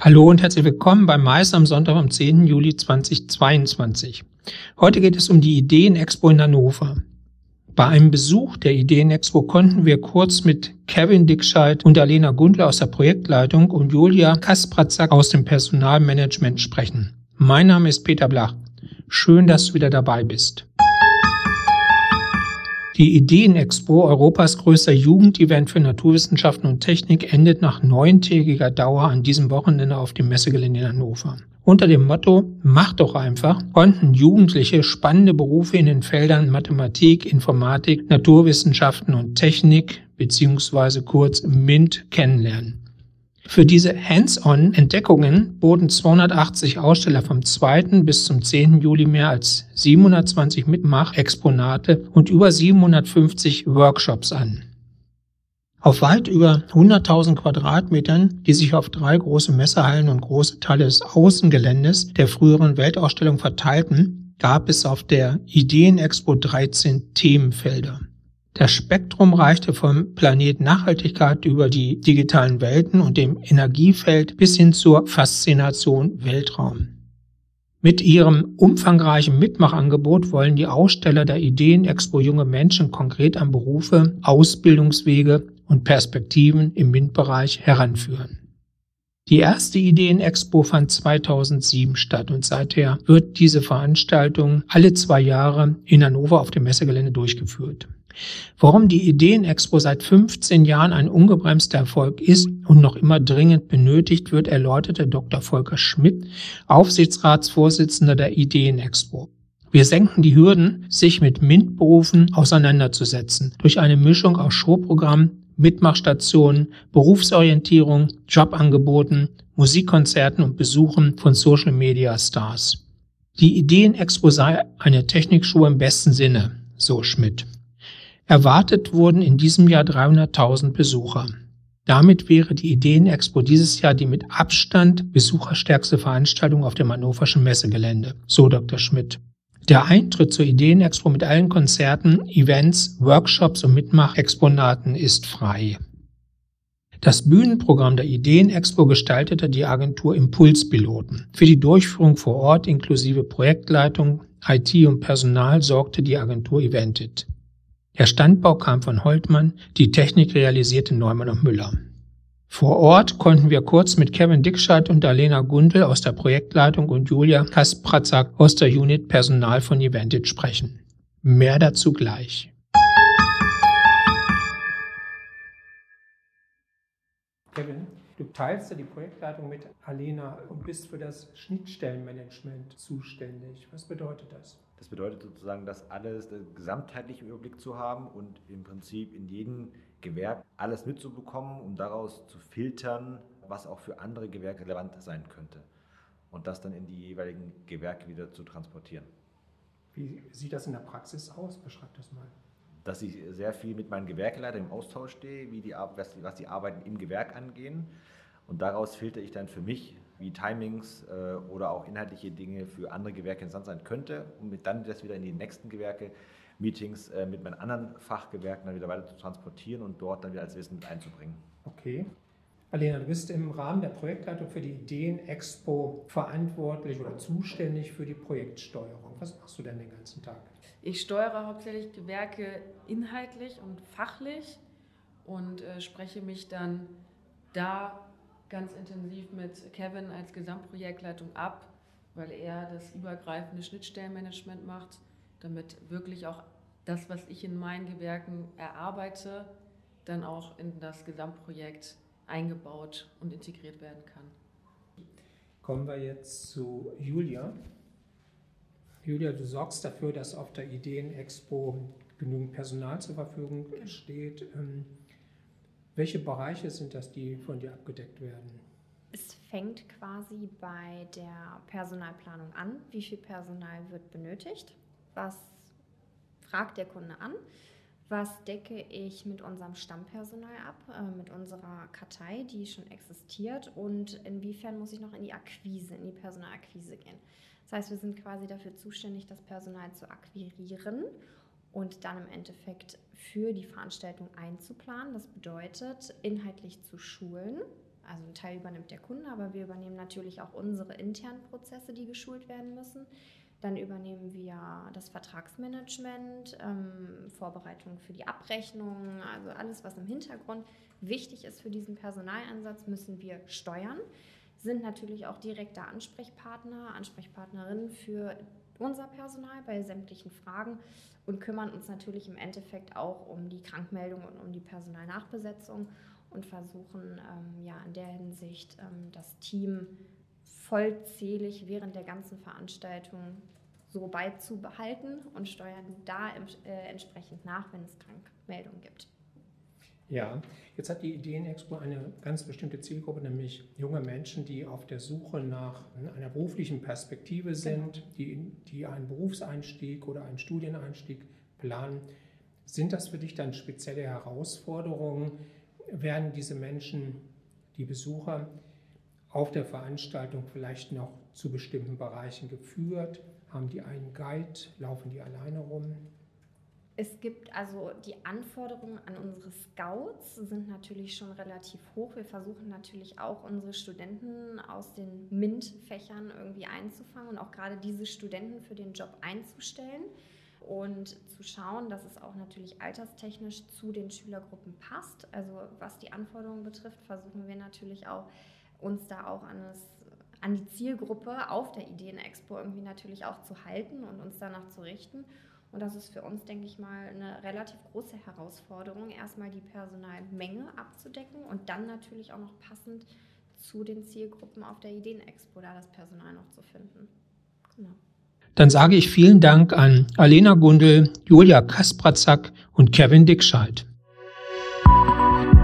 Hallo und herzlich willkommen beim Mais am Sonntag am 10. Juli 2022. Heute geht es um die Ideen-Expo in Hannover. Bei einem Besuch der Ideen-Expo konnten wir kurz mit Kevin Dickscheid und Alena Gundler aus der Projektleitung und Julia Kaspratzak aus dem Personalmanagement sprechen. Mein Name ist Peter Blach. Schön, dass du wieder dabei bist. Die Ideen-Expo, Europas größter Jugendevent für Naturwissenschaften und Technik, endet nach 9-tägiger Dauer an diesem Wochenende auf dem Messegelände in Hannover. Unter dem Motto „Mach doch einfach" konnten Jugendliche spannende Berufe in den Feldern Mathematik, Informatik, Naturwissenschaften und Technik bzw. kurz MINT kennenlernen. Für diese Hands-on-Entdeckungen boten 280 Aussteller vom 2. bis zum 10. Juli mehr als 720 Mitmach-Exponate und über 750 Workshops an. Auf weit über 100.000 Quadratmetern, die sich auf 3 große Messehallen und große Teile des Außengeländes der früheren Weltausstellung verteilten, gab es auf der Ideen-Expo 13 Themenfelder. Das Spektrum reichte vom Planet Nachhaltigkeit über die digitalen Welten und dem Energiefeld bis hin zur Faszination Weltraum. Mit ihrem umfangreichen Mitmachangebot wollen die Aussteller der Ideen-Expo junge Menschen konkret an Berufe, Ausbildungswege und Perspektiven im MINT-Bereich heranführen. Die erste Ideen-Expo fand 2007 statt und seither wird diese Veranstaltung alle 2 Jahre in Hannover auf dem Messegelände durchgeführt. Warum die Ideen-Expo seit 15 Jahren ein ungebremster Erfolg ist und noch immer dringend benötigt wird, erläuterte Dr. Volker Schmidt, Aufsichtsratsvorsitzender der Ideen-Expo. Wir senken die Hürden, sich mit MINT-Berufen auseinanderzusetzen, durch eine Mischung aus Showprogramm, Mitmachstationen, Berufsorientierung, Jobangeboten, Musikkonzerten und Besuchen von Social-Media-Stars. Die Ideen-Expo sei eine Technikschule im besten Sinne, so Schmidt. Erwartet wurden in diesem Jahr 300.000 Besucher. Damit wäre die Ideen-Expo dieses Jahr die mit Abstand besucherstärkste Veranstaltung auf dem hannoverschen Messegelände, so Dr. Schmidt. Der Eintritt zur Ideen-Expo mit allen Konzerten, Events, Workshops und Mitmach-Exponaten ist frei. Das Bühnenprogramm der Ideen-Expo gestaltete die Agentur Impulspiloten. Für die Durchführung vor Ort inklusive Projektleitung, IT und Personal sorgte die Agentur Eventit. Der Standbau kam von Holtmann, die Technik realisierte Neumann und Müller. Vor Ort konnten wir kurz mit Kevin Dickscheid und Alena Gundel aus der Projektleitung und Julia Kaspratzak aus der Unit Personal von Eventit sprechen. Mehr dazu gleich. Kevin, du teilst ja die Projektleitung mit Alena und bist für das Schnittstellenmanagement zuständig. Was bedeutet das? Das bedeutet sozusagen, das alles gesamtheitlich im Überblick zu haben und im Prinzip in jedem Gewerk alles mitzubekommen, um daraus zu filtern, was auch für andere Gewerke relevant sein könnte. Und das dann in die jeweiligen Gewerke wieder zu transportieren. Wie sieht das in der Praxis aus? Beschreib das mal. Dass ich sehr viel mit meinen Gewerkeleitern im Austausch stehe, was die Arbeiten im Gewerk angehen. Und daraus filtere ich dann für mich, wie Timings oder auch inhaltliche Dinge für andere Gewerke interessant sein könnte, um dann das wieder in die nächsten Gewerke, Meetings mit meinen anderen Fachgewerken dann wieder weiter zu transportieren und dort dann wieder als Wissen mit einzubringen. Okay. Alena, du bist im Rahmen der Projektleitung für die Ideen-Expo verantwortlich oder zuständig für die Projektsteuerung. Was machst du denn den ganzen Tag? Ich steuere hauptsächlich Gewerke inhaltlich und fachlich und spreche mich dann da ganz intensiv mit Kevin als Gesamtprojektleitung ab, weil er das übergreifende Schnittstellenmanagement macht, damit wirklich auch das, was ich in meinen Gewerken erarbeite, dann auch in das Gesamtprojekt eingebaut und integriert werden kann. Kommen wir jetzt zu Julia. Julia, du sorgst dafür, dass auf der Ideen-Expo genügend Personal zur Verfügung steht. Welche Bereiche sind das, die von dir abgedeckt werden? Es fängt quasi bei der Personalplanung an. Wie viel Personal wird benötigt? Was fragt der Kunde an? Was decke ich mit unserem Stammpersonal ab, mit unserer Kartei, die schon existiert? Und inwiefern muss ich noch in die Personalakquise gehen? Das heißt, wir sind quasi dafür zuständig, das Personal zu akquirieren und dann im Endeffekt für die Veranstaltung einzuplanen. Das bedeutet, inhaltlich zu schulen, Also einen Teil übernimmt der Kunde, aber wir übernehmen natürlich auch unsere internen Prozesse, die geschult werden müssen. Dann übernehmen wir das Vertragsmanagement, Vorbereitung für die Abrechnung, also alles, was im Hintergrund wichtig ist für diesen Personaleinsatz, müssen wir steuern. Sind natürlich auch direkter Ansprechpartner, Ansprechpartnerinnen für unser Personal bei sämtlichen Fragen und kümmern uns natürlich im Endeffekt auch um die Krankmeldung und um die Personalnachbesetzung und versuchen in der Hinsicht das Team vollzählig während der ganzen Veranstaltung so beizubehalten und steuern da entsprechend nach, wenn es Krankmeldungen gibt. Ja, jetzt hat die Ideenexpo eine ganz bestimmte Zielgruppe, nämlich junge Menschen, die auf der Suche nach einer beruflichen Perspektive sind, die einen Berufseinstieg oder einen Studieneinstieg planen. Sind das für dich dann spezielle Herausforderungen? Werden diese Menschen, die Besucher, auf der Veranstaltung vielleicht noch zu bestimmten Bereichen geführt? Haben die einen Guide? Laufen die alleine rum? Es gibt also die Anforderungen an unsere Scouts sind natürlich schon relativ hoch. Wir versuchen natürlich auch unsere Studenten aus den MINT-Fächern irgendwie einzufangen und auch gerade diese Studenten für den Job einzustellen und zu schauen, dass es auch natürlich alterstechnisch zu den Schülergruppen passt. Also was die Anforderungen betrifft, versuchen wir natürlich auch uns da auch an die Zielgruppe auf der Ideenexpo irgendwie natürlich auch zu halten und uns danach zu richten. Und das ist für uns, denke ich mal, eine relativ große Herausforderung, erstmal die Personalmenge abzudecken und dann natürlich auch noch passend zu den Zielgruppen auf der Ideenexpo da das Personal noch zu finden. Genau. Dann sage ich vielen Dank an Alena Gundel, Julia Kaspratzak und Kevin Dickscheid.